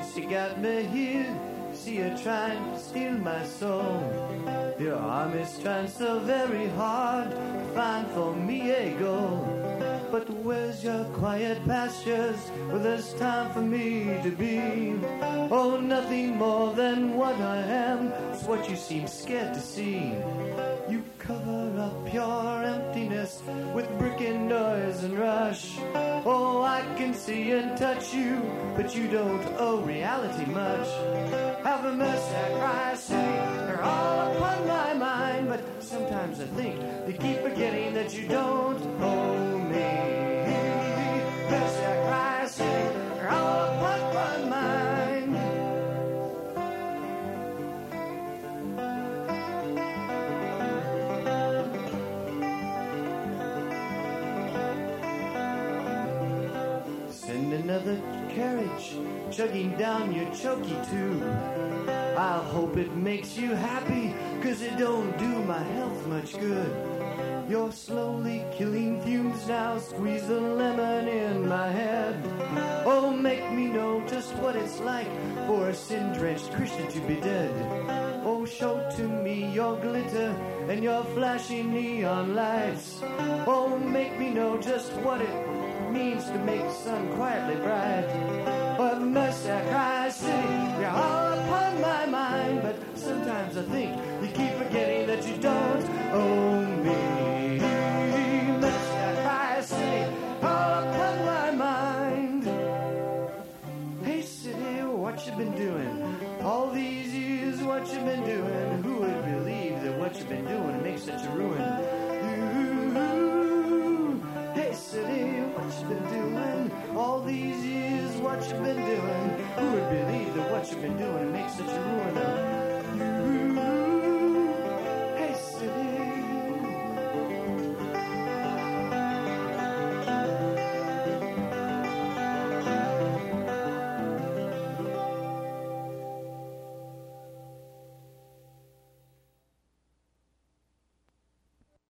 you got me here. See, you're trying to steal my soul. Your arm is trying so very hard to find for me a goal. But where's your quiet pastures where there's time for me to be? Oh, nothing more than what I am. It's what you seem scared to see. You cover up your emptiness with brick and noise and rush. Oh, I can see and touch you, but you don't owe reality much. Have a mercy, I cry, say, you're all upon my mind. But sometimes I think you keep forgetting that you don't owe me. Mercy, I cry, say, you're all upon my mind. Send another carriage chugging down your choky tube. I hope it makes you happy, 'cause it don't do my health much good. You're slowly killing fumes now, squeeze the lemon in my head. Oh, make me know just what it's like for a sin-drenched Christian to be dead. Oh, show to me your glitter and your flashing neon lights. Oh, make me know just what it means to make the sun quietly bright. Oh, have mercy, I cry, city, you're all upon my mind. But sometimes I think you keep forgetting that you don't owe me. Mercy, I cry, city, all upon my mind. Hey, city, what you been doing? All these years, what you been doing? Who would believe that what you've been doing makes such a ruin? Hey, city, what you been doing? All these years, what you been doing? Who would believe that what you've been doing makes such a ruin?